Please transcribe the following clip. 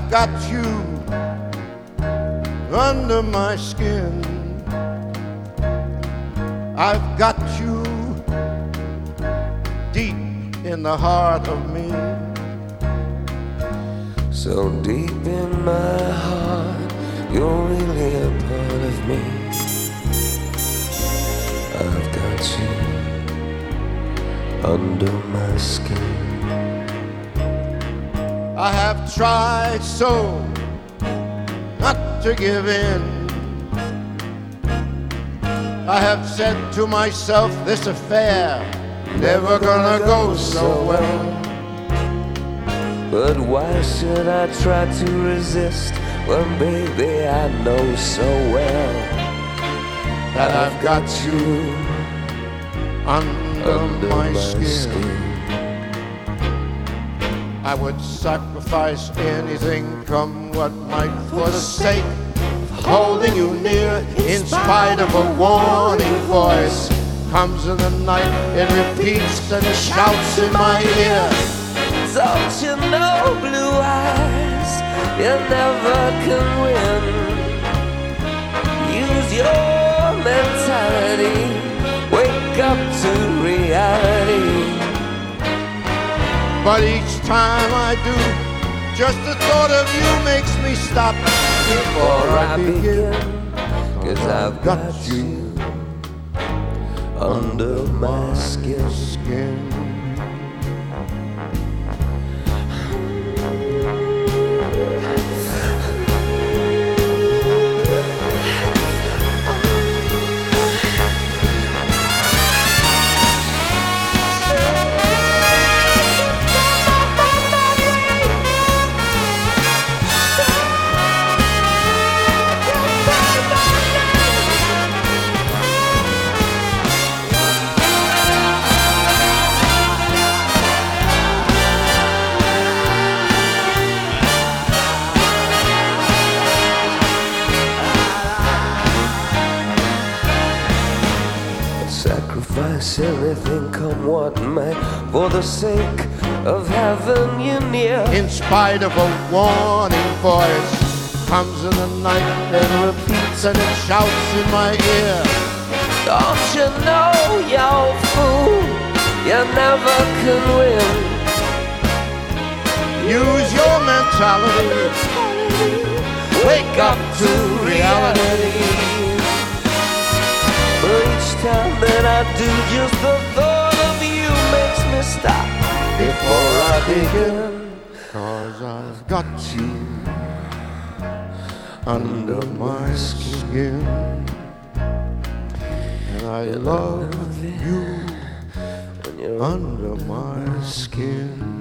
got you under my skin. I've got you deep in the heart of me. So deep in my heart, you're really a part of me. I've got you under my skin. I have tried so not to give in. I have said to myself, this affair never gonna go so well. But why should I try to resist when, baby, I know so well that I've got you under my skin. I would sacrifice anything, come what might, for the sake of holding you near. In spite of a warning voice comes in the night, it repeats and shouts in my ear. Don't you know, blue eyes, you never can win. Use your mentality, wake up to reality. But each time I do, just the thought of you makes me stop before I begin. 'Cause I've got you under my skin. Sacrifice everything, come what may, for the sake of having you near. In spite of a warning voice comes in the night and repeats and it shouts in my ear. Don't you know, you fool, you never can win. Use your mentality, wake up to reality. But each time that I do, just the thought of you makes me stop before I begin. 'Cause I've got you under my skin, and I love you When you're under my skin.